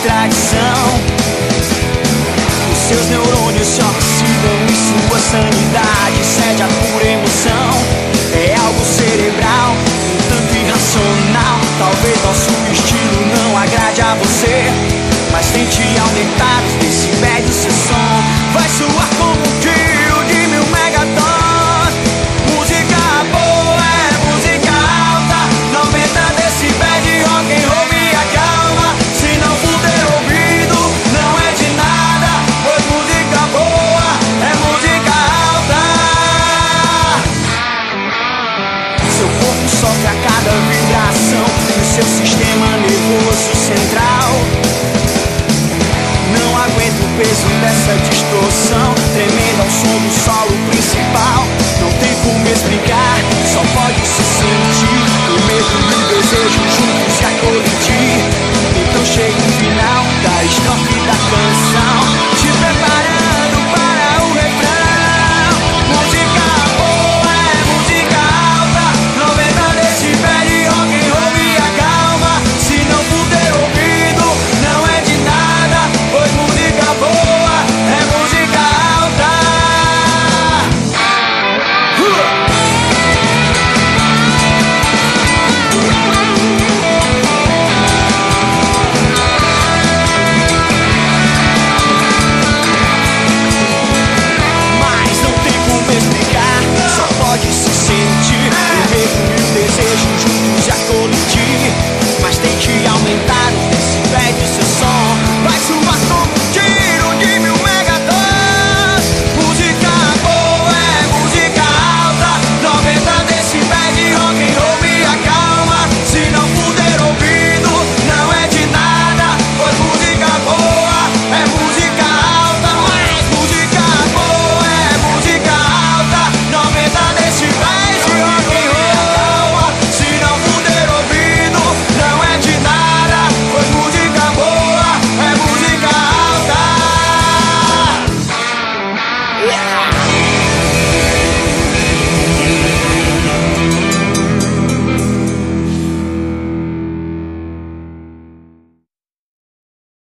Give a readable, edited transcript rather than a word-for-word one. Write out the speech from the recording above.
traição. Os seus neurônios se oxidam e sua sanidade cede a pura emoção. É algo cerebral, um tanto irracional. Talvez nosso estilo não agrade a você, mas tente aumentar os decibéis do seu som. Vai soar como um tiro de 1000 megatons. Música boa é música alta, 90 decibéis de rock and roll me acalma. Se não puder ouvido, não é de nada, pois música boa é música alta. Seu corpo sofre a cada vibração do seu sistema nervoso central. Não aguento o peso dessa distorção, tremendo ao som do solo principal. Não tem como explicar, só pode se sentir. O medo e o desejo juntos se a colidir. Então chega o final da história.